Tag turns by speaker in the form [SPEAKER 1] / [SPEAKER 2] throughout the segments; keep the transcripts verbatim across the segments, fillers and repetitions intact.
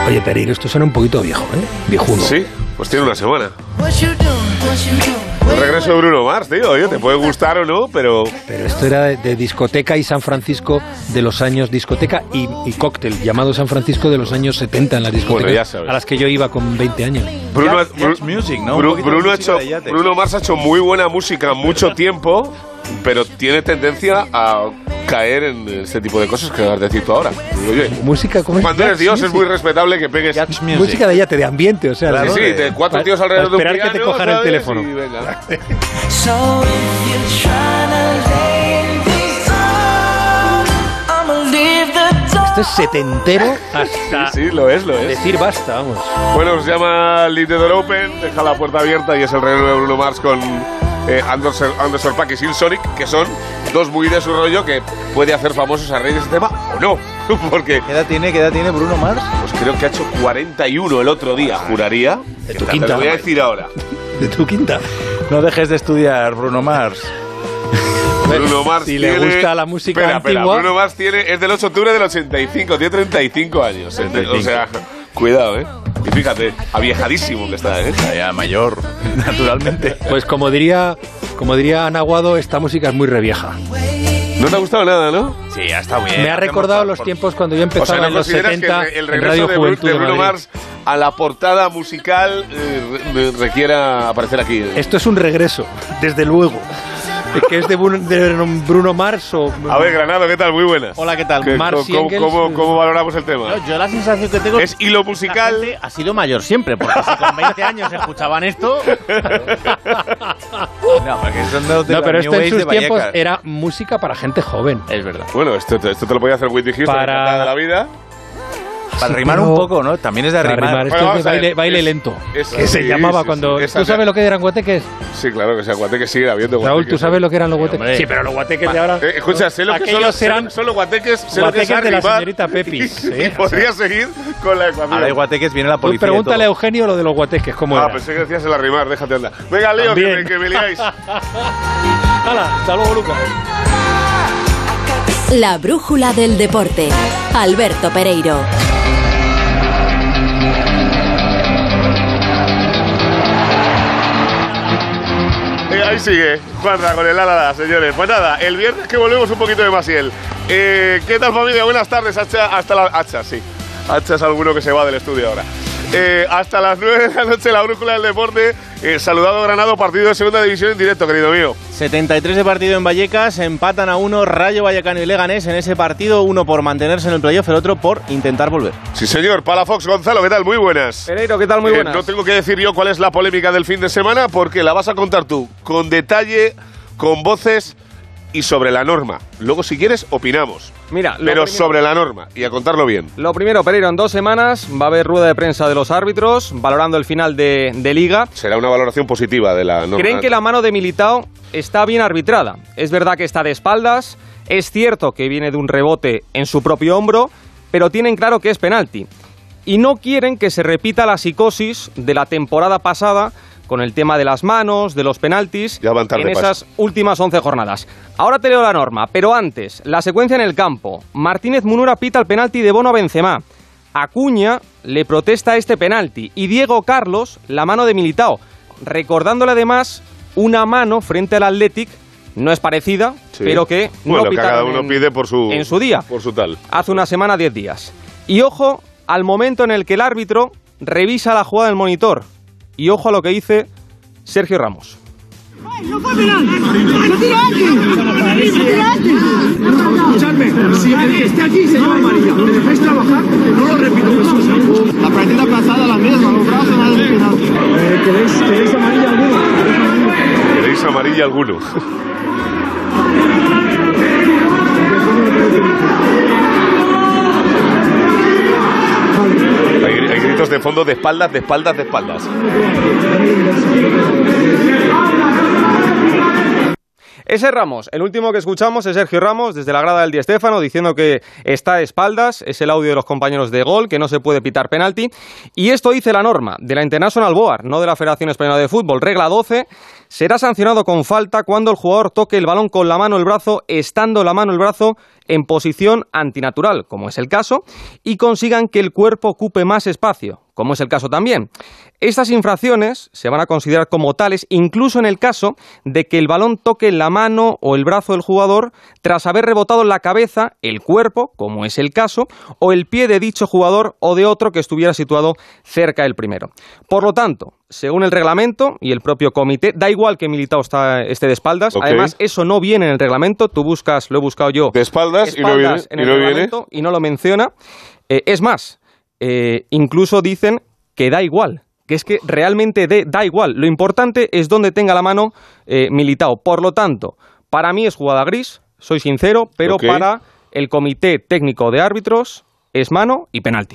[SPEAKER 1] Oye, Pereiro, esto suena un poquito viejo, ¿eh? Viejuno.
[SPEAKER 2] Sí, pues tiene una semana. El regreso de Bruno Mars, tío. Oye, te puede gustar o no, pero...
[SPEAKER 1] Pero esto era de, de discoteca y San Francisco de los años... Discoteca y, y cóctel, llamado San Francisco de los años setenta en las discotecas.
[SPEAKER 2] Bueno, ya sabes.
[SPEAKER 1] A las que yo iba con veinte años.
[SPEAKER 2] Bruno,
[SPEAKER 3] Yacht, Yacht Music, ¿no?
[SPEAKER 2] Bruno, Bruno, ha hecho, Bruno Mars ha hecho muy buena música mucho tiempo, pero tiene tendencia a caer en este tipo de cosas que vas a decir tú ahora. Oye,
[SPEAKER 1] música como
[SPEAKER 2] cuando eres Dios es muy respetable que pegues
[SPEAKER 1] música de yate, de ambiente, o sea,
[SPEAKER 2] claro, sí, sí, de cuatro tíos alrededor de un piano,
[SPEAKER 1] esperar que te cojan el teléfono.
[SPEAKER 2] Y venga.
[SPEAKER 1] Esto es setentero hasta
[SPEAKER 2] sí, sí, lo es, lo es.
[SPEAKER 1] decir basta, vamos.
[SPEAKER 2] Bueno, se llama Leave the Door Open, deja la puerta abierta y es el regreso de Bruno Mars con eh, Anderson, Anderson .Paak y Silk Sonic, que son dos muy de su rollo que puede hacer famosos a raíz de ese tema o no. Porque
[SPEAKER 3] ¿Qué edad tiene, qué edad tiene Bruno Mars?
[SPEAKER 2] Pues creo que ha hecho cuarenta y uno el otro día, juraría.
[SPEAKER 1] De tu
[SPEAKER 2] Te
[SPEAKER 1] quinta.
[SPEAKER 2] lo voy a decir ahora.
[SPEAKER 1] De tu quinta.
[SPEAKER 3] No dejes de estudiar, Bruno Mars.
[SPEAKER 2] Bruno Mars
[SPEAKER 1] si
[SPEAKER 2] tiene...
[SPEAKER 1] le gusta la música
[SPEAKER 2] espera,
[SPEAKER 1] antigua...
[SPEAKER 2] Espera, Bruno Mars tiene... es del ocho de octubre del ochenta y cinco, tiene treinta y cinco años. treinta y cinco. O sea, cuidado, ¿eh? Y fíjate, aviejadísimo que está, ¿eh?
[SPEAKER 3] Ya mayor, naturalmente.
[SPEAKER 1] Pues como diría, como diría Ana Guado, esta música es muy revieja.
[SPEAKER 2] ¿No te ha gustado nada, no?
[SPEAKER 3] Sí, ya está bien.
[SPEAKER 1] Me ha recordado los tiempos cuando yo empezaba, o sea, ¿no en los setenta
[SPEAKER 2] que el, el
[SPEAKER 1] en Radio
[SPEAKER 2] de
[SPEAKER 1] Juventud
[SPEAKER 2] de
[SPEAKER 1] de
[SPEAKER 2] Bruno
[SPEAKER 1] Madrid?
[SPEAKER 2] Mars a la portada musical eh, requiera aparecer aquí.
[SPEAKER 1] Esto es un regreso, desde luego. ¿Que es de Bruno Mars o...?
[SPEAKER 2] A ver, Granado, ¿qué tal? Muy buenas.
[SPEAKER 4] Hola, ¿qué tal?
[SPEAKER 1] Mars y
[SPEAKER 2] ¿Cómo,
[SPEAKER 1] Engels,
[SPEAKER 2] cómo, ¿Cómo valoramos el tema?
[SPEAKER 4] No, yo la sensación que tengo
[SPEAKER 2] es hilo musical.
[SPEAKER 4] La gente ha sido mayor siempre, porque si con veinte años escuchaban esto...
[SPEAKER 3] No, porque son de, de
[SPEAKER 1] no pero
[SPEAKER 3] esto
[SPEAKER 1] en sus tiempos
[SPEAKER 3] Vallecas.
[SPEAKER 1] era música para gente joven.
[SPEAKER 4] Es verdad.
[SPEAKER 2] Bueno, esto, esto te lo podía hacer Whitney Houston
[SPEAKER 1] para
[SPEAKER 2] de la vida.
[SPEAKER 3] Para rimar un poco, ¿no? También es de
[SPEAKER 1] Para
[SPEAKER 3] rimar.
[SPEAKER 1] rimar. Esto
[SPEAKER 2] Bueno,
[SPEAKER 1] es de baile,
[SPEAKER 2] ver,
[SPEAKER 1] baile
[SPEAKER 2] es,
[SPEAKER 1] lento.
[SPEAKER 2] Es,
[SPEAKER 1] que se
[SPEAKER 2] sí,
[SPEAKER 1] llamaba
[SPEAKER 2] sí,
[SPEAKER 1] cuando...
[SPEAKER 2] sí,
[SPEAKER 1] ¿Tú sabes lo que eran guateques?
[SPEAKER 2] Sí, claro que sea guateques, sigue habiendo
[SPEAKER 1] Raúl,
[SPEAKER 2] guateques.
[SPEAKER 1] ¿tú sabes lo que eran los guateques?
[SPEAKER 4] Hombre.
[SPEAKER 1] Sí, pero los guateques de ahora...
[SPEAKER 2] Eh, escucha, sé lo que son,
[SPEAKER 1] Aquellos eran
[SPEAKER 2] son, son los guateques, sé
[SPEAKER 1] guateques
[SPEAKER 2] lo que es
[SPEAKER 1] de la
[SPEAKER 2] arrimar,
[SPEAKER 1] señorita Pepis.
[SPEAKER 2] Y,
[SPEAKER 1] ¿eh?
[SPEAKER 2] y podría seguir con la ecuación.
[SPEAKER 3] Ahora hay guateques, viene la
[SPEAKER 1] Tú
[SPEAKER 3] policía.
[SPEAKER 1] pregúntale a
[SPEAKER 3] y todo.
[SPEAKER 1] Eugenio lo de los guateques, ¿cómo
[SPEAKER 2] Ah,
[SPEAKER 1] era?
[SPEAKER 2] pensé que decías el arrimar, déjate andar. Venga, Leo, que me, que me liáis.
[SPEAKER 1] Hala, hasta luego, Lucas.
[SPEAKER 5] La brújula del deporte. Alberto Pereiro.
[SPEAKER 2] Eh, ahí sigue, Juanra, con el la, la, la, señores. Pues nada, el viernes que volvemos un poquito de Masiel. Eh, ¿Qué tal, familia? Buenas tardes, hacha, hasta la... Hacha, sí. Hacha es alguno que se va del estudio ahora. Eh, hasta las nueve de la noche, la brújula del deporte. Eh, saludado Granado, partido de segunda división en directo, querido mío.
[SPEAKER 4] setenta y tres de partido en Vallecas, empatan a uno Rayo Vallecano y Leganés en ese partido, uno por mantenerse en el playoff, el otro por intentar volver.
[SPEAKER 2] Sí, señor. Palafox, Gonzalo, ¿qué tal? Muy buenas.
[SPEAKER 6] Pereiro, ¿qué tal? Muy
[SPEAKER 2] Eh,
[SPEAKER 6] buenas.
[SPEAKER 2] no tengo que decir yo cuál es la polémica del fin de semana porque la vas a contar tú, con detalle, con voces y sobre la norma. Luego, si quieres, opinamos.
[SPEAKER 6] Mira, lo
[SPEAKER 2] Pero
[SPEAKER 6] primero-
[SPEAKER 2] sobre la norma y a contarlo bien.
[SPEAKER 6] Lo primero, Pereiro, en dos semanas va a haber rueda de prensa de los árbitros valorando el final de, de Liga.
[SPEAKER 2] Será una valoración positiva de la norma.
[SPEAKER 6] Creen que la mano de Militao está bien arbitrada. Es verdad que está de espaldas, es cierto que viene de un rebote en su propio hombro, pero tienen claro que es penalti. Y no quieren que se repita la psicosis de la temporada pasada con el tema de las manos, de los penaltis,
[SPEAKER 2] Ya van tarde,
[SPEAKER 6] en esas
[SPEAKER 2] Pas.
[SPEAKER 6] últimas once jornadas. Ahora te leo la norma, pero antes, la secuencia en el campo. Martínez Munura pita el penalti de Bono a Benzema. Acuña le protesta este penalti y Diego Carlos la mano de Militao, recordándole además una mano frente al Athletic, no es parecida,
[SPEAKER 2] Sí.
[SPEAKER 6] pero que
[SPEAKER 2] Bueno,
[SPEAKER 6] no
[SPEAKER 2] que cada
[SPEAKER 6] pitaron
[SPEAKER 2] uno
[SPEAKER 6] en,
[SPEAKER 2] pide por su,
[SPEAKER 6] en su día,
[SPEAKER 2] por su tal.
[SPEAKER 6] hace una semana, diez días. Y ojo al momento en el que el árbitro revisa la jugada del monitor. Y ojo a lo que dice Sergio Ramos.
[SPEAKER 7] ¡No fue penal! ¡Lo tira antes! ¡Lo tira antes! Escuchadme, si el que esté aquí se llama amarilla, ¿me dejáis trabajar? No lo repito, Jesús. La partida pasada la misma, los brazos más de penal. Eh, ¿queréis, ¿Queréis amarilla alguno?
[SPEAKER 2] ¿Queréis amarilla alguno? hay, hay gritos de fondo de espaldas, de espaldas, de espaldas.
[SPEAKER 6] Ese Ramos, el último que escuchamos es Sergio Ramos desde la grada del Di Stéfano diciendo que está de espaldas, es el audio de los compañeros de gol, que no se puede pitar penalti. Y esto dice la norma de la International Board, no de la Federación Española de Fútbol. Regla doce, será sancionado con falta cuando el jugador toque el balón con la mano o el brazo, estando la mano o el brazo en posición antinatural, como es el caso, y consigan que el cuerpo ocupe más espacio, como es el caso también. Estas infracciones se van a considerar como tales incluso en el caso de que el balón toque la mano o el brazo del jugador tras haber rebotado la cabeza, el cuerpo, como es el caso, o el pie de dicho jugador o de otro que estuviera situado cerca del primero. Por lo tanto, según el reglamento y el propio comité, da igual que Militao está, esté de espaldas. Okay. Además, eso no viene en el reglamento. Tú buscas, lo he buscado yo.
[SPEAKER 2] De espaldas, espaldas y no viene.
[SPEAKER 6] En el
[SPEAKER 2] y no
[SPEAKER 6] reglamento
[SPEAKER 2] viene.
[SPEAKER 6] Y no lo menciona. Eh, es más, eh, incluso dicen que da igual. Que es que realmente de, da igual. Lo importante es donde tenga la mano eh, Militao. Por lo tanto, para mí es jugada gris, soy sincero, pero okay. para el comité técnico de árbitros es mano y penalti.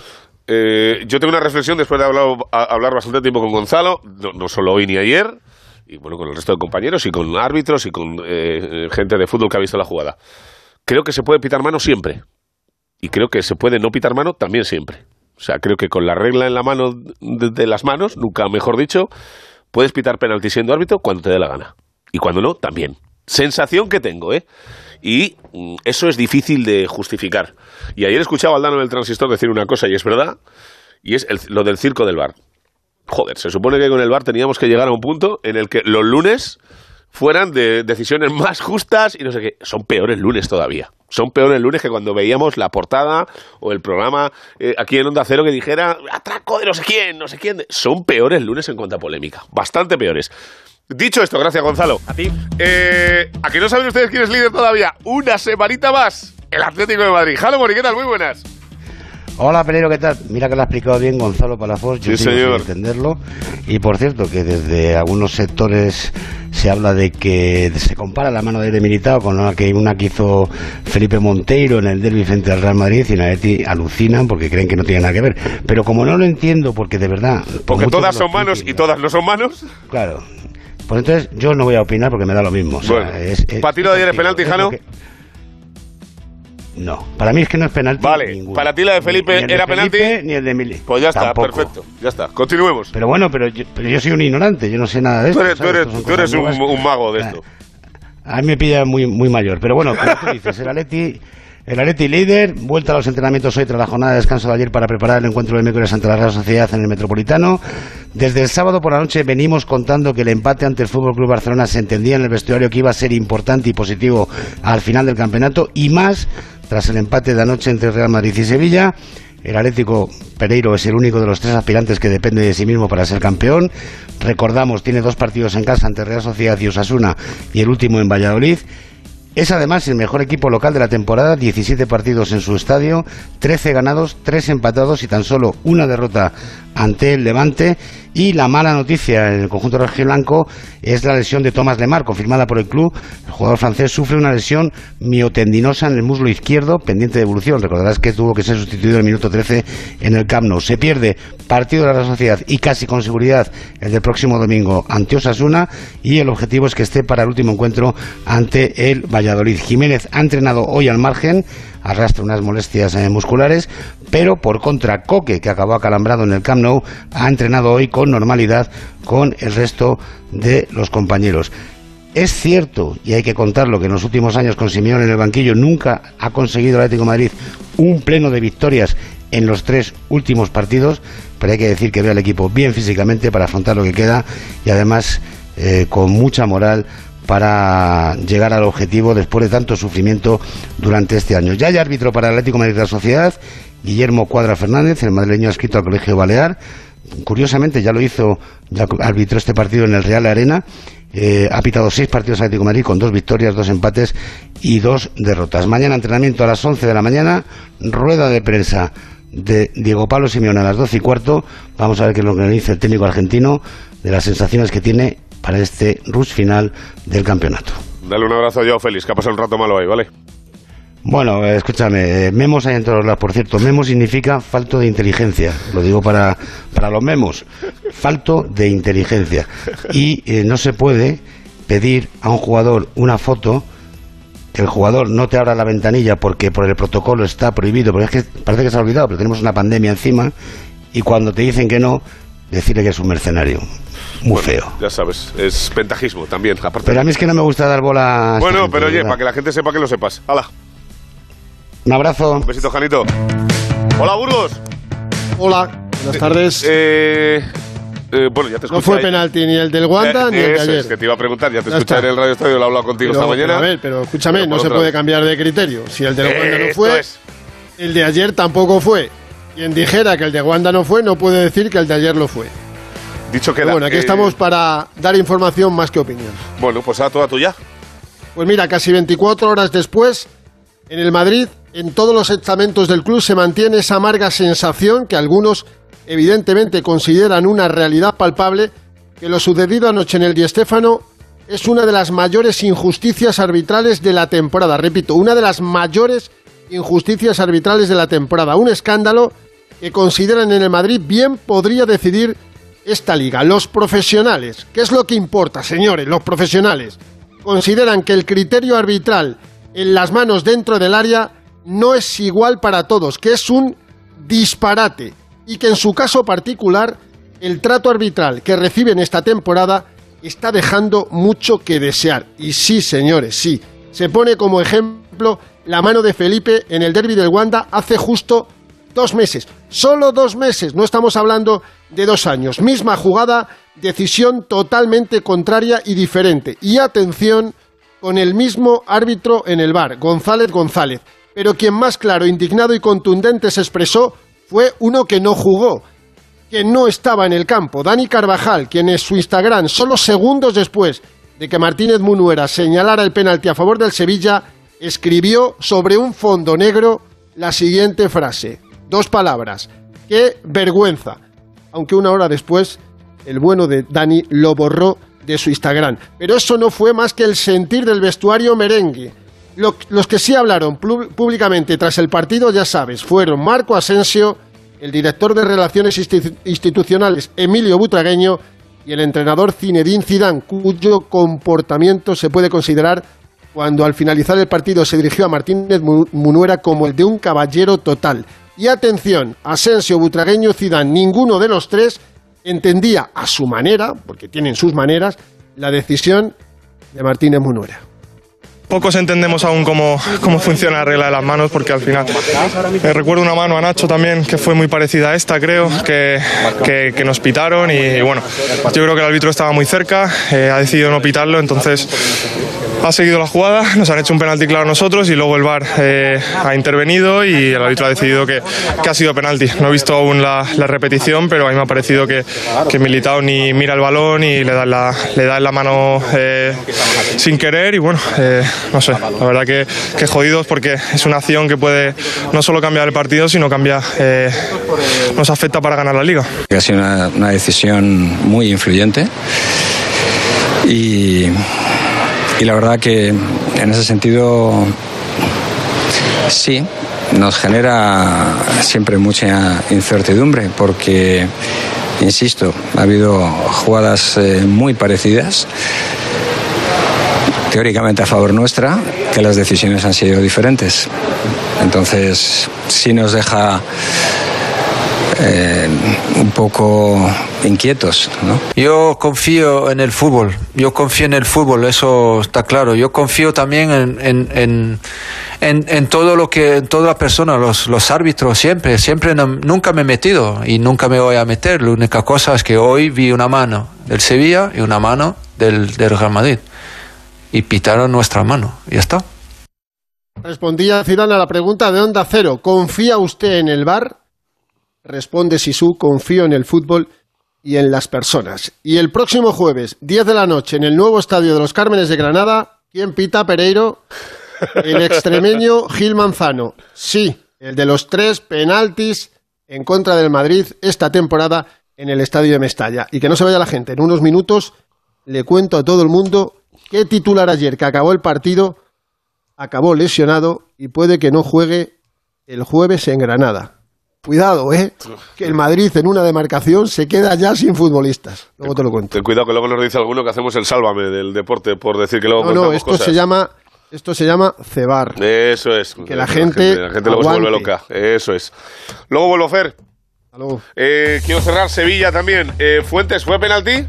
[SPEAKER 2] Eh, yo tengo una reflexión después de hablar, hablar bastante tiempo con Gonzalo, no, no solo hoy ni ayer, y bueno, con el resto de compañeros y con árbitros y con eh, gente de fútbol que ha visto la jugada. Creo que se puede pitar mano siempre. Y creo que se puede no pitar mano también siempre. O sea, creo que con la regla en la mano de, de las manos, nunca mejor dicho, puedes pitar penalti siendo árbitro cuando te dé la gana. Y cuando no, también. Sensación que tengo, ¿eh? Y mm, eso es difícil de justificar. Y ayer escuchaba a Aldano en el Transistor decir una cosa, y es verdad, y es el, lo del circo del V A R. Joder, se supone que con el V A R teníamos que llegar a un punto en el que los lunes fueran de decisiones más justas y no sé qué. Son peores lunes todavía. Son peores lunes que cuando veíamos la portada o el programa eh, aquí en Onda Cero que dijera atraco de no sé quién, no sé quién. Son peores lunes en cuanto a polémica. Bastante peores. Dicho esto, gracias Gonzalo.
[SPEAKER 6] A ti.
[SPEAKER 2] Eh, ¿A que no saben ustedes quién es líder todavía? Una semanita más. El Atlético de Madrid. Jalo Mori, ¿qué tal? Muy buenas.
[SPEAKER 8] Hola, Pereiro, ¿qué tal? Mira que lo ha explicado bien Gonzalo Palafox, yo
[SPEAKER 2] sí,
[SPEAKER 8] tengo
[SPEAKER 2] señor.
[SPEAKER 8] que entenderlo. Y por cierto, que desde algunos sectores se habla de que se compara la mano de Militao con una que, una que hizo Felipe Monteiro en el derbi frente al Real Madrid, y en Atleti alucinan porque creen que no tiene nada que ver. Pero como no lo entiendo, porque de verdad... Por
[SPEAKER 2] porque todas son manos y todas no son manos.
[SPEAKER 8] Claro. Pues entonces yo no voy a opinar porque me da lo mismo. O sea,
[SPEAKER 2] bueno,
[SPEAKER 8] es, es,
[SPEAKER 2] ¿para ti lo de ayer es penalti, Jano?
[SPEAKER 8] No, para mí es que no es penalti.
[SPEAKER 2] Vale,
[SPEAKER 8] ninguno.
[SPEAKER 2] ¿Para ti la de Felipe
[SPEAKER 8] ni, ni
[SPEAKER 2] era
[SPEAKER 8] de Felipe,
[SPEAKER 2] penalti?
[SPEAKER 8] Ni el de Mili.
[SPEAKER 2] Pues ya está,
[SPEAKER 8] Tampoco.
[SPEAKER 2] Perfecto, ya está, continuemos.
[SPEAKER 8] Pero bueno, pero yo, pero yo soy un ignorante, yo no sé nada de esto.
[SPEAKER 2] Tú eres, tú eres, tú eres un, un mago de esto.
[SPEAKER 8] A mí me pilla muy, muy mayor, pero bueno, como tú dices, el Atleti... El Atleti líder, vuelta a los entrenamientos hoy tras la jornada de descanso de ayer para preparar el encuentro del miércoles ante la Real Sociedad en el Metropolitano. Desde el sábado por la noche venimos contando que el empate ante el F C Barcelona se entendía en el vestuario que iba a ser importante y positivo al final del campeonato, y más tras el empate de anoche entre Real Madrid y Sevilla. El Atlético Pereiro es el único de los tres aspirantes que depende de sí mismo para ser campeón. Recordamos, tiene dos partidos en casa ante Real Sociedad y Osasuna y el último en Valladolid. Es además el mejor equipo local de la temporada, diecisiete partidos en su estadio, trece ganados, tres empatados y tan solo una derrota ante el Levante. Y la mala noticia en el conjunto rojiblanco es la lesión de Thomas Lemar, confirmada por el club. El jugador francés sufre una lesión miotendinosa en el muslo izquierdo, pendiente de evolución. Recordarás que tuvo que ser sustituido en el minuto trece en el Camp Nou. Se pierde partido de la Real Sociedad y casi con seguridad el del próximo domingo ante Osasuna, y el objetivo es que esté para el último encuentro ante el Valladolid. Jiménez ha entrenado hoy al margen, arrastra unas molestias eh, musculares, pero por contra Coque, que acabó acalambrado en el Camp Nou, ha entrenado hoy con normalidad con el resto de los compañeros. Es cierto, y hay que contarlo, que en los últimos años con Simeone en el banquillo nunca ha conseguido el Atlético de Madrid un pleno de victorias en los tres últimos partidos, pero hay que decir que ve al equipo bien físicamente para afrontar lo que queda, y además eh, con mucha moral para llegar al objetivo después de tanto sufrimiento durante este año. Ya hay árbitro para el Atlético de Madrid de la Sociedad, Guillermo Cuadra Fernández, el madrileño adscrito al Colegio Balear. Curiosamente ya lo hizo, ya arbitró este partido en el Real Arena. Eh, ha pitado seis partidos Atlético de Madrid con dos victorias, dos empates y dos derrotas. Mañana entrenamiento a las once de la mañana, rueda de prensa de Diego Pablo Simeone a las doce y cuarto. Vamos a ver qué es lo que dice el técnico argentino de las sensaciones que tiene para este rush final del campeonato.
[SPEAKER 2] Dale un abrazo a Joao Félix, que ha pasado un rato malo ahí, ¿vale?
[SPEAKER 8] Bueno, escúchame, memos hay en todos lados, por cierto. Memo significa falto de inteligencia, lo digo para, para los memos, falto de inteligencia. Y eh, no se puede pedir a un jugador una foto, que el jugador no te abra la ventanilla porque por el protocolo está prohibido, porque es que parece que se ha olvidado, pero tenemos una pandemia encima, y cuando te dicen que no, decirle que es un mercenario. Muy bueno, feo.
[SPEAKER 2] Ya sabes, es ventajismo también. Aparte
[SPEAKER 8] pero a mí es que no me gusta dar bola.
[SPEAKER 2] Bueno, gente, pero oye, para que la gente sepa que lo sepas. ¡Hala!
[SPEAKER 8] Un abrazo.
[SPEAKER 2] Un besito, Janito. Hola, Burgos.
[SPEAKER 9] Hola, buenas tardes.
[SPEAKER 2] Eh, eh, bueno, ya te escuché.
[SPEAKER 9] No fue
[SPEAKER 2] ahí.
[SPEAKER 9] penalti ni el del Wanda
[SPEAKER 2] eh,
[SPEAKER 9] ni el de ayer.
[SPEAKER 2] Es que te iba a preguntar, ya te
[SPEAKER 9] ya
[SPEAKER 2] escuché
[SPEAKER 9] está.
[SPEAKER 2] en el Radio Estadio, lo he hablado contigo
[SPEAKER 9] pero,
[SPEAKER 2] esta mañana.
[SPEAKER 9] Pero, a ver, pero escúchame,
[SPEAKER 2] pero
[SPEAKER 9] no se
[SPEAKER 2] otra
[SPEAKER 9] puede
[SPEAKER 2] vez.
[SPEAKER 9] cambiar de criterio. Si el del
[SPEAKER 2] Eh,
[SPEAKER 9] Wanda no fue,
[SPEAKER 2] es.
[SPEAKER 9] el de ayer tampoco fue. Quien dijera que el de Wanda no fue, no puede decir que el de ayer lo fue.
[SPEAKER 2] Dicho que
[SPEAKER 9] Pero bueno, aquí
[SPEAKER 2] eh,
[SPEAKER 9] estamos para dar información más que opinión.
[SPEAKER 2] Bueno, pues a toda tuya.
[SPEAKER 9] Pues mira, casi veinticuatro horas después, en el Madrid, en todos los estamentos del club se mantiene esa amarga sensación que algunos evidentemente consideran una realidad palpable, que lo sucedido anoche en el Di Stéfano es una de las mayores injusticias arbitrales de la temporada. Repito, una de las mayores injusticias arbitrales de la temporada. Un escándalo que consideran en el Madrid bien podría decidir esta liga. Los profesionales, ¿qué es lo que importa, señores? Los profesionales consideran que el criterio arbitral en las manos dentro del área no es igual para todos, que es un disparate y que en su caso particular el trato arbitral que reciben esta temporada está dejando mucho que desear. Y sí, señores, sí, se pone como ejemplo la mano de Felipe en el derbi del Wanda hace justo dos meses, solo dos meses, no estamos hablando de dos años. Misma jugada, decisión totalmente contraria y diferente. Y atención, con el mismo árbitro en el V A R, González González. Pero quien más claro, indignado y contundente se expresó fue uno que no jugó, que no estaba en el campo, Dani Carvajal, quien en su Instagram, solo segundos después de que Martínez Munuera señalara el penalti a favor del Sevilla, escribió sobre un fondo negro la siguiente frase. Dos palabras. ¡Qué vergüenza! Aunque una hora después, el bueno de Dani lo borró de su Instagram. Pero eso no fue más que el sentir del vestuario merengue. Lo, los que sí hablaron públicamente tras el partido, ya sabes, fueron Marco Asensio, el director de Relaciones Institucionales Emilio Butragueño y el entrenador Zinedine Zidane, cuyo comportamiento se puede considerar, cuando al finalizar el partido se dirigió a Martínez Munuera, como el de un caballero total. Y atención, Asensio, Butragueño, Zidane, ninguno de los tres entendía a su manera, porque tienen sus maneras, la decisión de Martínez Munuera.
[SPEAKER 10] Pocos entendemos aún cómo, cómo funciona la regla de las manos, porque al final eh, recuerdo una mano a Nacho también que fue muy parecida a esta, creo, que, que, que nos pitaron y, y bueno, yo creo que el árbitro estaba muy cerca, eh, ha decidido no pitarlo, entonces ha seguido la jugada, nos han hecho un penalti claro nosotros y luego el V A R eh, ha intervenido y el árbitro ha decidido que, que ha sido penalti. No he visto aún la, la repetición, pero a mí me ha parecido que, que Militao ni mira el balón y le da la, le da en la mano eh, sin querer y bueno, eh, no sé, la verdad que, que jodidos, porque es una acción que puede no solo cambiar el partido, sino cambia, eh, nos afecta para ganar la Liga.
[SPEAKER 11] Ha sido una, una decisión muy influyente y... Y la verdad que en ese sentido sí, nos genera siempre mucha incertidumbre porque, insisto, ha habido jugadas eh, muy parecidas, teóricamente a favor nuestra, que las decisiones han sido diferentes. Entonces sí nos deja eh, un poco inquietos, ¿no?
[SPEAKER 12] Yo confío en el fútbol, yo confío en el fútbol, eso está claro. Yo confío también en, en, en, en, en todo lo que, en toda la persona, los, los árbitros siempre, siempre no, nunca me he metido y nunca me voy a meter. La única cosa es que hoy vi una mano del Sevilla y una mano del, del Real Madrid y pitaron nuestra mano, y ya está.
[SPEAKER 9] Respondía Zidane a la pregunta de Onda Cero: ¿confía usted en el V A R? Responde Sisu: confío en el fútbol y en las personas. Y el próximo jueves, diez de la noche, en el nuevo estadio de los Cármenes de Granada, ¿quién pita, Pereiro? El extremeño Gil Manzano. Sí, el de los tres penaltis en contra del Madrid esta temporada en el estadio de Mestalla. Y que no se vaya la gente, en unos minutos le cuento a todo el mundo qué titular ayer que acabó el partido acabó lesionado y puede que no juegue el jueves en Granada. cuidado, ¿eh? Que el Madrid en una demarcación se queda ya sin futbolistas. Luego te lo cuento.
[SPEAKER 2] Ten cuidado que luego nos dice alguno que hacemos el sálvame del deporte por decir que luego
[SPEAKER 9] No,
[SPEAKER 2] contamos
[SPEAKER 9] no, esto
[SPEAKER 2] cosas.
[SPEAKER 9] se llama... Esto se llama cebar.
[SPEAKER 2] Eso es.
[SPEAKER 9] Que la gente,
[SPEAKER 2] la gente luego se vuelve loca. Eso es. Luego vuelvo a hacer. Eh, quiero cerrar Sevilla también. Eh, Fuentes, ¿fue penalti?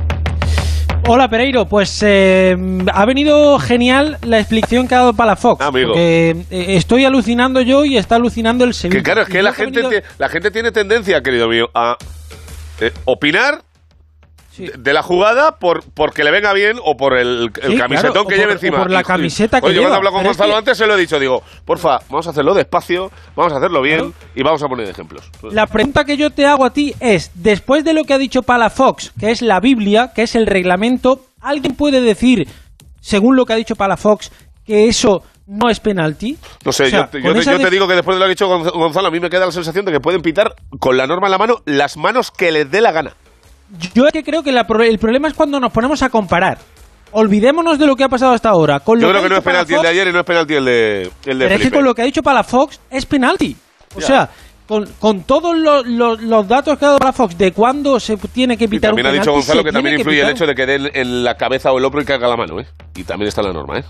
[SPEAKER 13] Hola Pereiro, pues eh, ha venido genial la explicación que ha dado Palafox.
[SPEAKER 2] Amigo.
[SPEAKER 13] Porque, eh, estoy alucinando yo y está alucinando el Sevilla.
[SPEAKER 2] Que claro, es que
[SPEAKER 13] Y
[SPEAKER 2] la
[SPEAKER 13] yo que he
[SPEAKER 2] gente,
[SPEAKER 13] venido-
[SPEAKER 2] te- la gente tiene tendencia, querido mío, a eh, opinar de, de la jugada por porque le venga bien o por el, el
[SPEAKER 13] Sí,
[SPEAKER 2] camisetón
[SPEAKER 13] claro,
[SPEAKER 2] que
[SPEAKER 13] o
[SPEAKER 2] lleve
[SPEAKER 13] por-
[SPEAKER 2] encima.
[SPEAKER 13] o por la
[SPEAKER 2] Y,
[SPEAKER 13] camiseta que
[SPEAKER 2] oye, yo
[SPEAKER 13] lleva.
[SPEAKER 2] cuando hablo con
[SPEAKER 13] Pero es
[SPEAKER 2] Gonzalo
[SPEAKER 13] que-
[SPEAKER 2] antes se lo he dicho, digo, porfa, vamos a hacerlo despacio, vamos a hacerlo bien y vamos a poner ejemplos.
[SPEAKER 13] La pregunta que yo te hago a ti es, después de lo que ha dicho Palafox, que es la Biblia, que es el reglamento, ¿alguien puede decir, según lo que ha dicho Palafox, que eso no es penalti?
[SPEAKER 2] No sé,
[SPEAKER 13] O sea,
[SPEAKER 2] yo, te,
[SPEAKER 13] con
[SPEAKER 2] yo te-
[SPEAKER 13] esa
[SPEAKER 2] yo te
[SPEAKER 13] de-
[SPEAKER 2] digo que después de lo que ha dicho Gonz- Gonzalo, a mí me queda la sensación de que pueden pitar con la norma en la mano las manos que les dé la gana.
[SPEAKER 13] Yo es que creo que la pro- el problema es cuando nos ponemos a comparar. Olvidémonos de lo que ha pasado hasta ahora. Con
[SPEAKER 2] Yo
[SPEAKER 13] lo
[SPEAKER 2] creo que
[SPEAKER 13] ha
[SPEAKER 2] no es
[SPEAKER 13] dicho
[SPEAKER 2] penalti el de
[SPEAKER 13] Palafox,
[SPEAKER 2] ayer y no es penalti el de, el de
[SPEAKER 13] pero es que
[SPEAKER 2] Felipe.
[SPEAKER 13] con lo que ha dicho Palafox es penalti. O
[SPEAKER 2] Ya.
[SPEAKER 13] sea, con, con todos los, los- los datos que ha dado Palafox de cuándo se tiene que
[SPEAKER 2] Y
[SPEAKER 13] pitar un
[SPEAKER 2] también ha
[SPEAKER 13] penalti,
[SPEAKER 2] dicho Gonzalo
[SPEAKER 13] se
[SPEAKER 2] que también
[SPEAKER 13] tiene
[SPEAKER 2] influye el
[SPEAKER 13] pitar.
[SPEAKER 2] hecho de que dé en, en la cabeza o el hombro y caiga la mano, ¿eh? Y también está en la norma, ¿eh?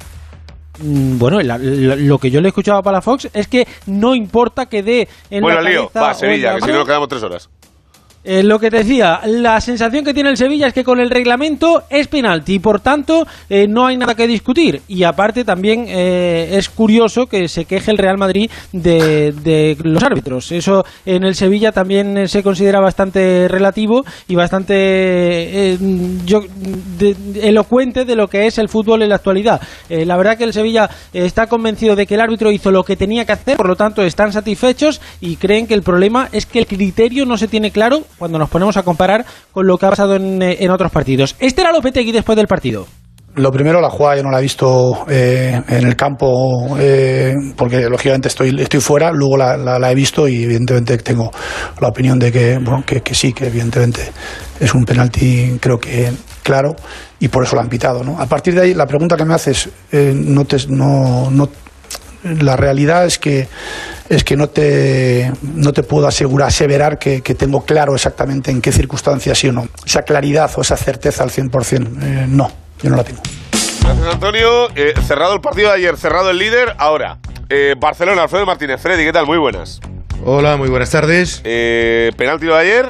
[SPEAKER 13] Mm, Bueno, la- la- lo que yo le he escuchado a Palafox es que no importa que dé en
[SPEAKER 2] Bueno,
[SPEAKER 13] la
[SPEAKER 2] lío,
[SPEAKER 13] cabeza
[SPEAKER 2] va,
[SPEAKER 13] o en
[SPEAKER 2] Sevilla,
[SPEAKER 13] la
[SPEAKER 2] que si
[SPEAKER 13] mano.
[SPEAKER 2] no nos quedamos tres horas.
[SPEAKER 13] Eh, lo que te decía, la sensación que tiene el Sevilla es que con el reglamento es penalti y por tanto eh, no hay nada que discutir. Y aparte también eh, es curioso que se queje el Real Madrid de, de los árbitros. Eso en el Sevilla también eh, se considera bastante relativo y bastante eh, yo, de- de- elocuente de lo que es el fútbol en la actualidad. Eh, la verdad que el Sevilla eh, está convencido de que el árbitro hizo lo que tenía que hacer, por lo tanto están satisfechos y creen que el problema es que el criterio no se tiene claro cuando nos ponemos a comparar con lo que ha pasado en, eh, en otros partidos. Este era Lopetegui después del partido.
[SPEAKER 14] Lo primero, la jugada yo no la he visto eh, en el campo eh, porque lógicamente estoy estoy fuera, luego la, la, la he visto y evidentemente tengo la opinión de que, bueno, que, que sí, que evidentemente es un penalti, creo que claro, y por eso lo han pitado, ¿no? A partir de ahí, la pregunta que me haces, eh, no te, no, no, la realidad es que es que no te no te puedo asegurar, aseverar que, que tengo claro exactamente en qué circunstancias sí o no. Esa claridad o esa certeza al cien por ciento, eh, no, yo no la tengo.
[SPEAKER 2] Gracias, Antonio. Eh, cerrado el partido de ayer, cerrado el líder. Ahora, eh, Barcelona, Alfredo Martínez. Freddy, ¿qué tal? Muy buenas.
[SPEAKER 15] Hola, muy buenas tardes.
[SPEAKER 2] Eh, ¿Penalti de ayer?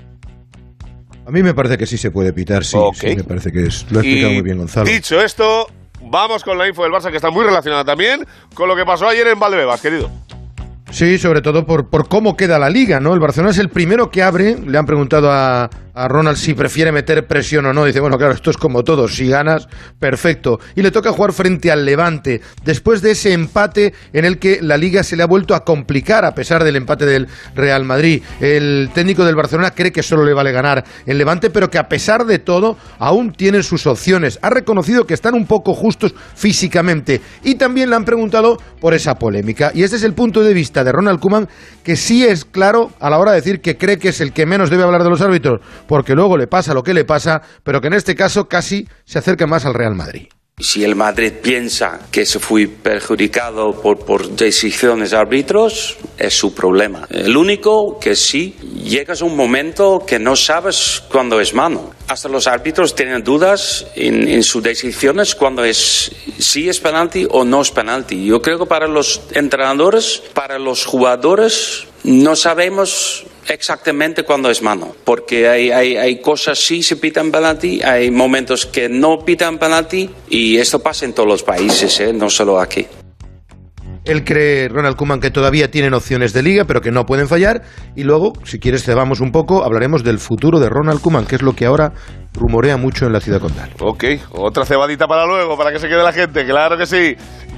[SPEAKER 15] A mí me parece que sí se puede pitar, sí.
[SPEAKER 2] Ok.
[SPEAKER 15] Sí, me parece que es, lo ha explicado
[SPEAKER 2] Y
[SPEAKER 15] muy bien Gonzalo.
[SPEAKER 2] Dicho esto, vamos con la info del Barça, que está muy relacionada también con lo que pasó ayer en Valdebebas, querido.
[SPEAKER 15] Sí, sobre todo por, por cómo queda la liga, ¿no? El Barcelona es el primero que abre. Le han preguntado a, a Ronald si prefiere meter presión o no. Dice, bueno, claro, esto es como todo. Si ganas, perfecto. Y le toca jugar frente al Levante. Después de ese empate en el que la liga se le ha vuelto a complicar a pesar del empate del Real Madrid. El técnico del Barcelona cree que solo le vale ganar el Levante, pero que a pesar de todo aún tienen sus opciones. Ha reconocido que están un poco justos físicamente. Y también le han preguntado por esa polémica. Y ese es el punto de vista de Ronald Koeman, que sí es claro a la hora de decir que cree que es el que menos debe hablar de los árbitros, porque luego le pasa lo que le pasa, pero que en este caso casi se acerca más al Real Madrid.
[SPEAKER 16] Si el Madrid piensa que se fue perjudicado por, por decisiones de árbitros, es su problema. El único que sí, llegas a un momento que no sabes cuándo es mano. Hasta los árbitros tienen dudas en, en sus decisiones cuando es si es penalti o no es penalti. Yo creo que para los entrenadores, para los jugadores, no sabemos exactamente cuándo es mano, porque hay, hay, hay cosas sí se pitan penalti, hay momentos que no pitan penalti y esto pasa en todos los países, ¿eh? No solo aquí.
[SPEAKER 15] Él cree, Ronald Koeman, que todavía tienen opciones de liga, pero que no pueden fallar. Y luego, si quieres, cebamos un poco, hablaremos del futuro de Ronald Koeman, que es lo que ahora rumorea mucho en la ciudad condal.
[SPEAKER 2] Ok, otra cebadita para luego, para que se quede la gente, claro que sí.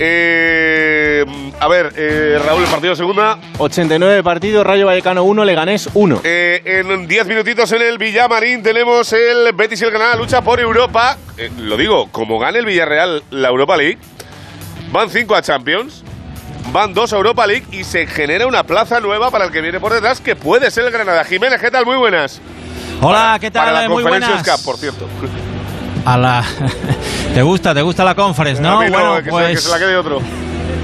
[SPEAKER 2] Eh, a ver, eh, Raúl, el partido de segunda.
[SPEAKER 4] ochenta y nueve partidos, Rayo Vallecano uno, Leganés uno.
[SPEAKER 2] Eh, en diez minutitos en el Villamarín tenemos el Betis y el Granada lucha por Europa. Eh, lo digo, como gane el Villarreal la Europa League, van cinco a Champions, van dos a Europa League y se genera una plaza nueva para el que viene por detrás, que puede ser el Granada. Jiménez, ¿qué tal? Muy buenas.
[SPEAKER 17] Hola,
[SPEAKER 2] Para-
[SPEAKER 17] ¿qué tal?
[SPEAKER 2] Para la
[SPEAKER 17] Muy
[SPEAKER 2] Conference
[SPEAKER 17] buenas.
[SPEAKER 2] Cup, por cierto.
[SPEAKER 17] A la... ¿Te gusta? ¿Te gusta la conference, no?
[SPEAKER 2] A mí no,
[SPEAKER 17] Bueno,
[SPEAKER 2] que, se,
[SPEAKER 17] pues...
[SPEAKER 2] que se la quede otro.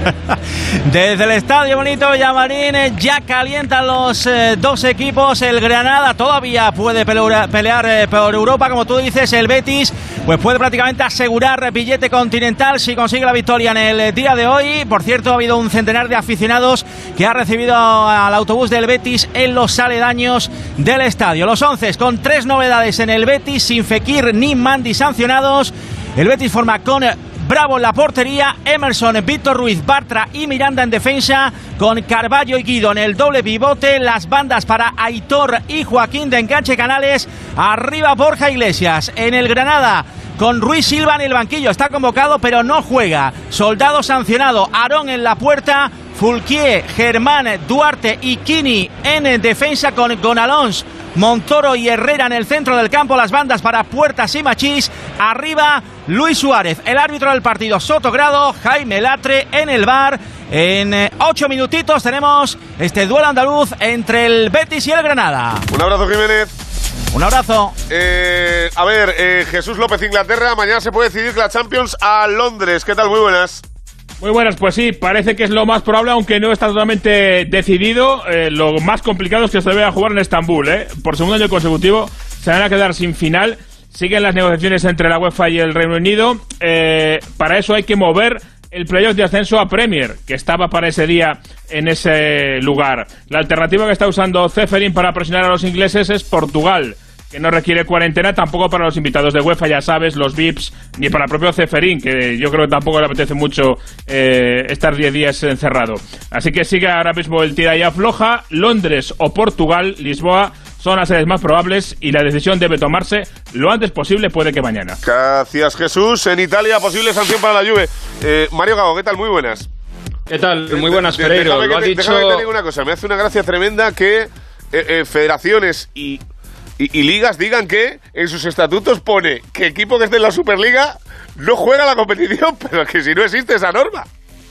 [SPEAKER 17] Desde el Estadio Bonito Villamarín ya calientan los eh, dos equipos. El Granada todavía puede pelear, pelear eh, por Europa, como tú dices. El Betis pues puede prácticamente asegurar billete continental si consigue la victoria en el día de hoy. Por cierto, ha habido un centenar de aficionados que ha recibido al autobús del Betis en los aledaños del estadio. Los once con tres novedades en el Betis, sin Fekir ni Mandi sancionados. El Betis forma con Bravo en la portería, Emerson, Víctor Ruiz, Bartra y Miranda en defensa, con Carballo y Guido en el doble pivote, las bandas para Aitor y Joaquín de enganche Canales, arriba Borja Iglesias. En el Granada, con Ruiz Silva en el banquillo, está convocado pero no juega. Soldado sancionado, Aarón en la puerta, Fulquier, Germán, Duarte y Kini en defensa, con Gonalons, Montoro y Herrera en el centro del campo, las bandas para Puertas y Machís, arriba Luis Suárez. El árbitro del partido, Sotogrado, Jaime Latre en el V A R. En eh, ocho minutitos tenemos este duelo andaluz entre el Betis y el Granada.
[SPEAKER 2] Un abrazo, Jiménez.
[SPEAKER 17] Un abrazo.
[SPEAKER 2] Eh, a ver, eh, Jesús López, Inglaterra. Mañana se puede decidir la Champions a Londres. ¿Qué tal? Muy buenas.
[SPEAKER 18] Muy buenas, pues sí, parece que es lo más probable, aunque no está totalmente decidido. Eh, lo más complicado es que se vaya a jugar en Estambul, ¿eh? Por segundo año consecutivo se van a quedar sin final. Siguen las negociaciones entre la UEFA y el Reino Unido. Eh, para eso hay que mover el playoff de ascenso a Premier, que estaba para ese día en ese lugar. La alternativa que está usando Ceferin para presionar a los ingleses es Portugal, que no requiere cuarentena tampoco para los invitados de UEFA, ya sabes, los V I Ps, ni para el propio Ceferín, que yo creo que tampoco le apetece mucho eh, estar diez días encerrado. Así que sigue ahora mismo el tira y afloja. Londres o Portugal, Lisboa, son las sedes más probables y la decisión debe tomarse lo antes posible, puede que mañana.
[SPEAKER 2] Gracias, Jesús. En Italia, posible sanción para la Juve. Eh, Mario Gago, ¿qué tal? Muy buenas.
[SPEAKER 19] ¿Qué tal? Muy buenas, Pereiro.
[SPEAKER 2] Déjame
[SPEAKER 19] Lo
[SPEAKER 2] que
[SPEAKER 19] ha
[SPEAKER 2] te,
[SPEAKER 19] dicho...
[SPEAKER 2] déjame que te diga una cosa. Me hace una gracia tremenda que eh, eh, federaciones y... Y, y ligas digan que en sus estatutos pone que equipo que esté en la Superliga no juega la competición, pero que si no existe esa norma.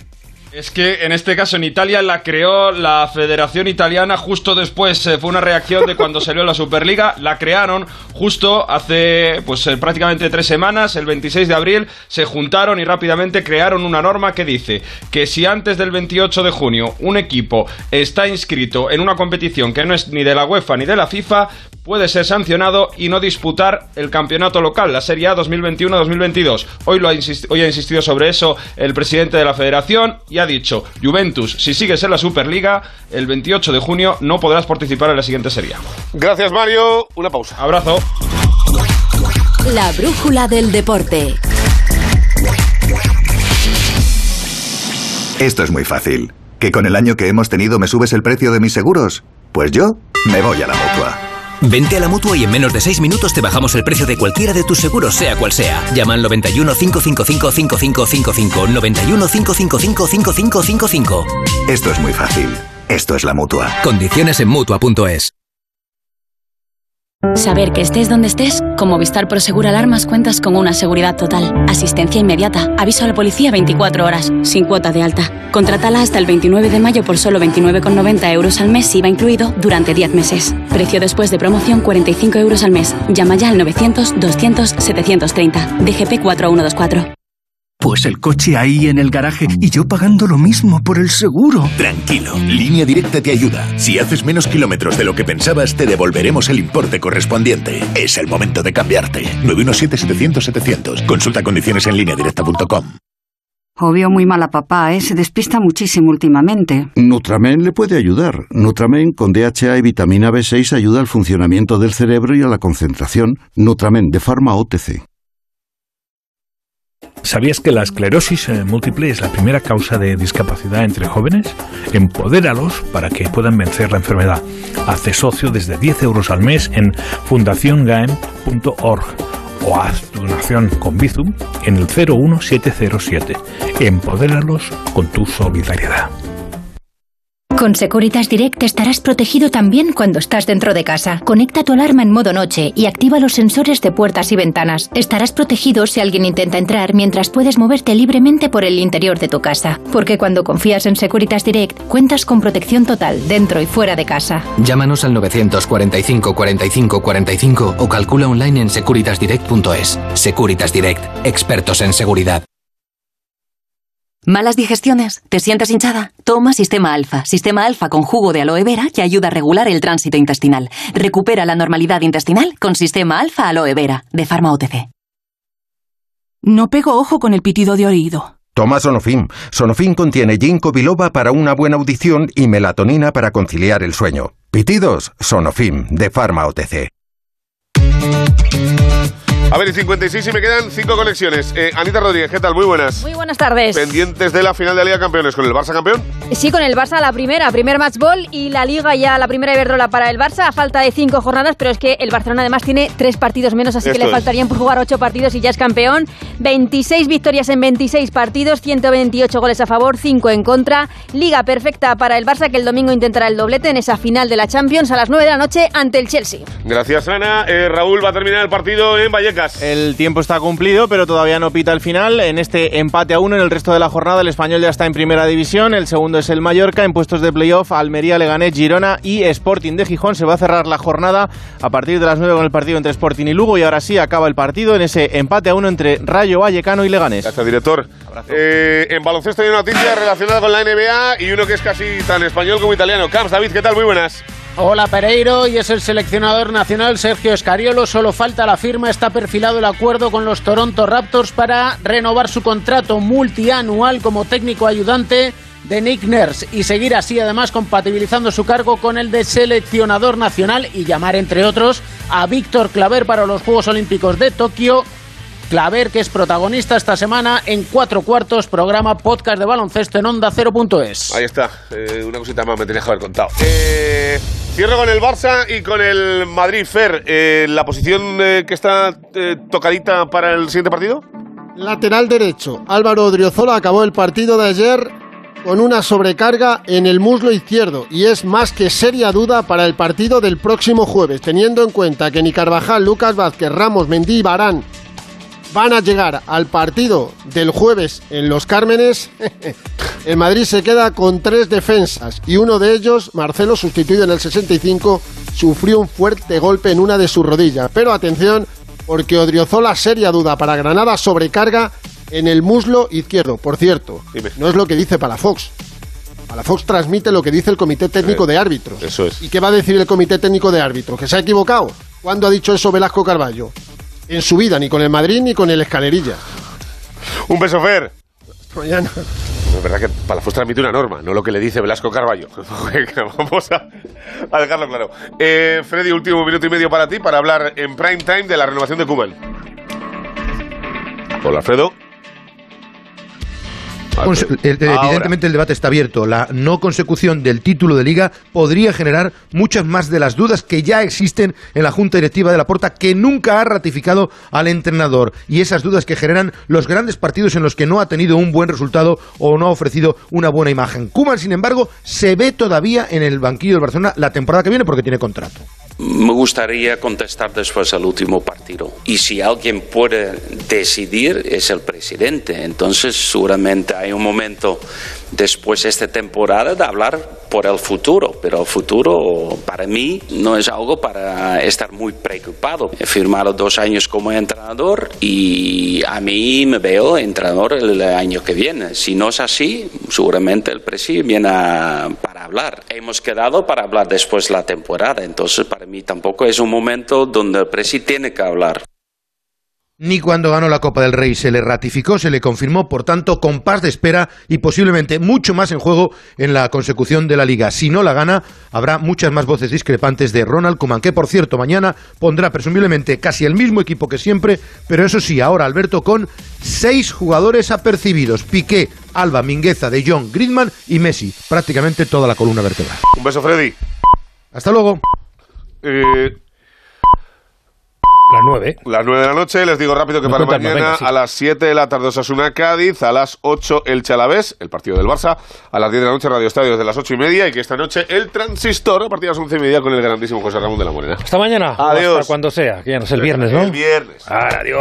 [SPEAKER 19] Es que en este caso en Italia la creó la Federación Italiana justo después, eh, fue una reacción de cuando salió la Superliga, la crearon justo hace pues eh, prácticamente tres semanas, el veintiséis de abril, se juntaron y rápidamente crearon una norma que dice que si antes del veintiocho de junio un equipo está inscrito en una competición que no es ni de la UEFA ni de la FIFA, puede ser sancionado y no disputar el campeonato local, la Serie A dos mil veintiuno dos mil veintidós. Hoy, lo ha insisti- hoy ha insistido sobre eso el presidente de la Federación y ha dicho: Juventus, si sigues en la Superliga, el veintiocho de junio no podrás participar en la siguiente Serie A.
[SPEAKER 2] Gracias, Mario. Una pausa.
[SPEAKER 19] Abrazo.
[SPEAKER 5] La brújula del deporte.
[SPEAKER 20] Esto es muy fácil. ¿Que con el año que hemos tenido me subes el precio de mis seguros? Pues yo me voy a la Mutua.
[SPEAKER 21] Vente a la Mutua y en menos de seis minutos te bajamos el precio de cualquiera de tus seguros, sea cual sea. Llama al noventa y uno, cinco cinco cinco, cinco cinco cinco cinco, noventa y uno, cinco cinco cinco, cinco cinco cinco cinco.
[SPEAKER 20] Esto es muy fácil. Esto es la Mutua.
[SPEAKER 21] Condiciones en Mutua punto es.
[SPEAKER 22] Saber que estés donde estés, con Movistar Prosegur Alarmas cuentas con una seguridad total, asistencia inmediata, aviso a la policía veinticuatro horas, sin cuota de alta. Contrátala hasta el veintinueve de mayo por solo veintinueve con noventa euros al mes, I V A incluido, durante diez meses. Precio después de promoción cuarenta y cinco euros al mes. Llama ya al novecientos, doscientos, setecientos treinta. D G P cuatro uno dos cuatro.
[SPEAKER 23] Pues el coche ahí en el garaje y yo pagando lo mismo por el seguro.
[SPEAKER 24] Tranquilo, Línea Directa te ayuda. Si haces menos kilómetros de lo que pensabas, te devolveremos el importe correspondiente. Es el momento de cambiarte. nueve uno siete, setecientos, setecientos. Consulta condiciones en línea directa punto com.
[SPEAKER 25] Obvio muy mal a papá, ¿eh? Se despista muchísimo últimamente.
[SPEAKER 26] Nutramen le puede ayudar. Nutramen con D H A y vitamina B seis ayuda al funcionamiento del cerebro y a la concentración. Nutramen de Pharma O T C.
[SPEAKER 27] ¿Sabías que la esclerosis múltiple es la primera causa de discapacidad entre jóvenes? Empodéralos para que puedan vencer la enfermedad. Hazte socio desde diez euros al mes en fundación gaem punto org o haz tu donación con Bizum en el cero uno siete cero siete. Empodéralos con tu solidaridad.
[SPEAKER 28] Con Securitas Direct estarás protegido también cuando estás dentro de casa. Conecta tu alarma en modo noche y activa los sensores de puertas y ventanas. Estarás protegido si alguien intenta entrar mientras puedes moverte libremente por el interior de tu casa. Porque cuando confías en Securitas Direct, cuentas con protección total dentro y fuera de casa.
[SPEAKER 21] Llámanos al novecientos cuarenta y cinco, cuarenta y cinco, cuarenta y cinco o calcula online en securitas direct punto es. Securitas Direct, expertos en seguridad.
[SPEAKER 1] ¿Malas digestiones? ¿Te sientes hinchada? Toma Sistema Alfa. Sistema Alfa con jugo de aloe vera que ayuda a regular el tránsito intestinal. Recupera la normalidad intestinal con Sistema Alfa Aloe Vera, de Pharma O T C.
[SPEAKER 3] No pego ojo con el pitido de oído.
[SPEAKER 6] Toma Sonofim. Sonofim contiene ginkgo biloba para una buena audición y melatonina para conciliar el sueño. Pitidos, Sonofim, de Pharma O T C.
[SPEAKER 2] A ver, y cincuenta y seis y me quedan cinco conexiones. Eh, Anita Rodríguez, ¿qué tal? Muy buenas.
[SPEAKER 7] Muy buenas tardes.
[SPEAKER 2] Pendientes de la final de la Liga de Campeones con el Barça campeón.
[SPEAKER 7] Sí, con el Barça la primera, primer match ball y la Liga ya la primera Iberdrola para el Barça a falta de cinco jornadas, pero es que el Barcelona además tiene tres partidos menos, así Esto que le faltarían por jugar ocho partidos y ya es campeón. veintiséis victorias en veintiséis partidos, ciento veintiocho goles a favor, cinco en contra. Liga perfecta para el Barça que el domingo intentará el doblete en esa final de la Champions a las nueve de la noche ante el Chelsea.
[SPEAKER 2] Gracias, Ana. Eh, Raúl, va a terminar el partido en Vallecas.
[SPEAKER 4] El tiempo está cumplido, pero todavía no pita el final. En este empate a uno, en el resto de la jornada, el Español ya está en primera división. El segundo es el Mallorca. En puestos de playoff, Almería, Leganés, Girona y Sporting de Gijón. Se va a cerrar la jornada a partir de las nueve con el partido entre Sporting y Lugo. Y ahora sí acaba el partido en ese empate a uno entre Rayo Vallecano y Leganés.
[SPEAKER 2] Gracias, director. Eh, en baloncesto hay una noticia relacionada con la N B A y uno que es casi tan español como italiano. Camps, David, ¿qué tal? Muy buenas.
[SPEAKER 8] Hola Pereiro, y es el seleccionador nacional Sergio Escariolo. Solo falta la firma, está perfilado el acuerdo con los Toronto Raptors para renovar su contrato multianual como técnico ayudante de Nick Nurse y seguir así además compatibilizando su cargo con el de seleccionador nacional y llamar entre otros a Víctor Claver para los Juegos Olímpicos de Tokio. Claver, que es protagonista esta semana en Cuatro Cuartos, programa podcast de baloncesto en onda cero punto es.
[SPEAKER 2] Ahí está, eh, una cosita más me tenías que haber contado. Eh, cierro con el Barça y con el Madrid. Fer, eh, ¿la posición eh, que está eh, tocadita para el siguiente partido?
[SPEAKER 9] Lateral derecho. Álvaro Odriozola acabó el partido de ayer con una sobrecarga en el muslo izquierdo y es más que seria duda para el partido del próximo jueves, teniendo en cuenta que ni Carvajal, Lucas Vázquez, Ramos, Mendy y Varane van a llegar al partido del jueves en Los Cármenes. El Madrid se queda con tres defensas y uno de ellos, Marcelo, sustituido en el sesenta y cinco, sufrió un fuerte golpe en una de sus rodillas. Pero atención, porque Odriozola, seria duda para Granada, sobrecarga en el muslo izquierdo. Por cierto, Dime. no es lo que dice Palafox. Palafox transmite lo que dice el Comité Técnico eh, de Árbitros.
[SPEAKER 2] Eso es.
[SPEAKER 9] ¿Y qué va a decir el Comité Técnico de Árbitros? ¿Que se ha equivocado? ¿Cuándo ha dicho eso Velasco Carballo? En su vida, ni con el Madrid ni con el Escalerilla.
[SPEAKER 2] Un beso, Fer.
[SPEAKER 9] Mañana.
[SPEAKER 2] Es verdad que Palafox transmite una norma, no lo que le dice Velasco Carballo. Vamos a, a dejarlo claro. Eh, Freddy, último minuto y medio para ti para hablar en prime time de la renovación de Koeman. Hola, Alfredo.
[SPEAKER 15] Evidentemente el debate está abierto. La no consecución del título de Liga podría generar muchas más de las dudas que ya existen en la Junta Directiva de Laporta, que nunca ha ratificado al entrenador, y esas dudas que generan los grandes partidos en los que no ha tenido un buen resultado o no ha ofrecido una buena imagen. Koeman, sin embargo, se ve todavía en el banquillo del Barcelona la temporada que viene porque tiene contrato.
[SPEAKER 16] Me gustaría contestar después al último partido. Y si alguien puede decidir es el presidente. Entonces seguramente hay un momento después de esta temporada de hablar por el futuro. Pero el futuro para mí no es algo para estar muy preocupado. He firmado dos años como entrenador y a mí me veo entrenador el año que viene. Si no es así, seguramente el presidente viene a, para hablar. Hemos quedado para hablar después de la temporada. Entonces para mí tampoco es un momento donde el presidente tiene que hablar.
[SPEAKER 15] Ni cuando ganó la Copa del Rey se le ratificó, se le confirmó, por tanto, compás de espera y posiblemente mucho más en juego en la consecución de la Liga. Si no la gana, habrá muchas más voces discrepantes de Ronald Koeman, que por cierto mañana pondrá presumiblemente casi el mismo equipo que siempre, pero eso sí, ahora Alberto con seis jugadores apercibidos: Piqué, Alba, Mingueza, De Jong, Griezmann y Messi, prácticamente toda la columna vertebral.
[SPEAKER 2] Un beso, Freddy.
[SPEAKER 15] Hasta luego.
[SPEAKER 2] Eh...
[SPEAKER 15] Las nueve.
[SPEAKER 2] Las nueve de la noche, les digo rápido que
[SPEAKER 15] no
[SPEAKER 2] para
[SPEAKER 15] cuentan,
[SPEAKER 2] mañana
[SPEAKER 15] no, venga, sí.
[SPEAKER 2] A las siete de la tarde Osasuna Cádiz, a las ocho el Alavés, el partido del Barça, a las diez de la noche Radio Estadio desde las ocho y media, y que esta noche el Transistor a partir de las once y media con el grandísimo José Ramón de la Morena.
[SPEAKER 10] Hasta mañana.
[SPEAKER 2] Adiós.
[SPEAKER 10] O hasta cuando sea, que ya no es el viernes, ¿no?
[SPEAKER 2] El viernes.
[SPEAKER 10] Ahora, adiós.